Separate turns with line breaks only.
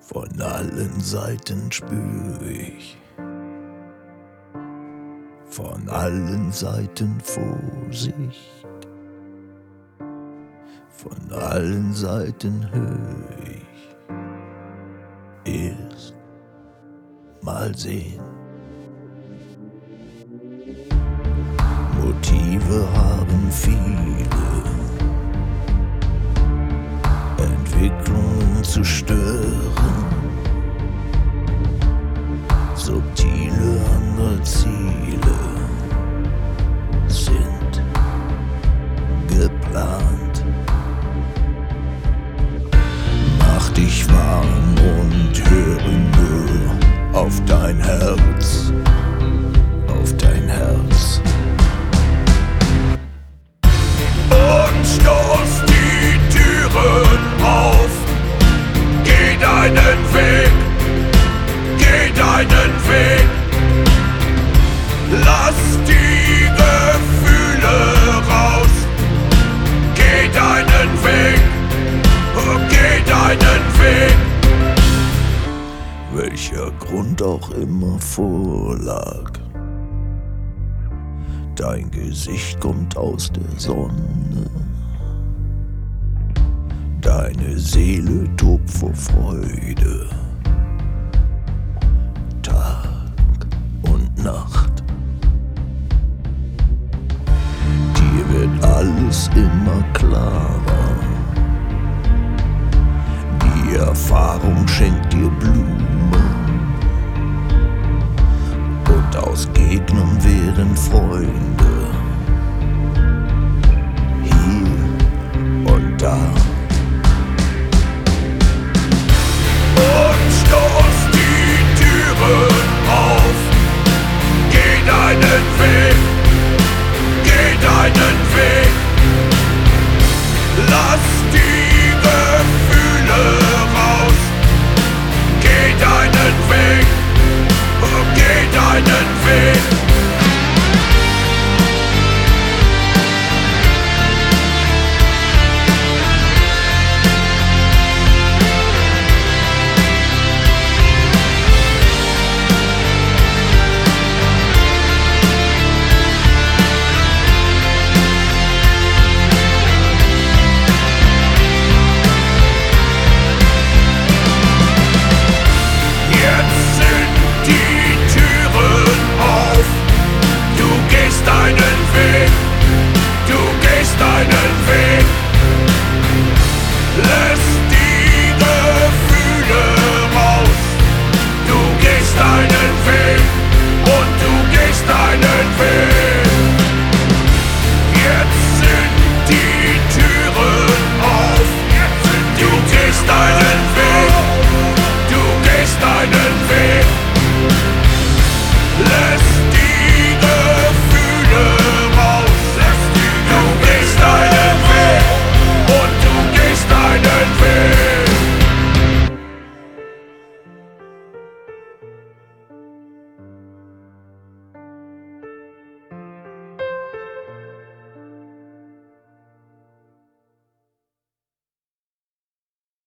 Von allen Seiten spür ich, von allen Seiten Vorsicht, von allen Seiten hör ich, erst mal sehen. Motive haben viele, Entwicklungen zu stören, subtile andere Ziele sind geplant. Mach dich warm und höre nur auf dein Herz, auf dein Herz. Und stoß die Türen auf, geh deinen Weg, geh deinen Weg. Lass die Gefühle raus, geh deinen Weg, oh, geh deinen Weg. Welcher Grund auch immer vorlag, dein Gesicht kommt aus der Sonne, deine Seele tobt vor Freude, Tag und Nacht. Dir wird alles immer klarer, die Erfahrung schenkt dir Blumen, und aus Gegnern werden Freunde, hier und da. Und Sturm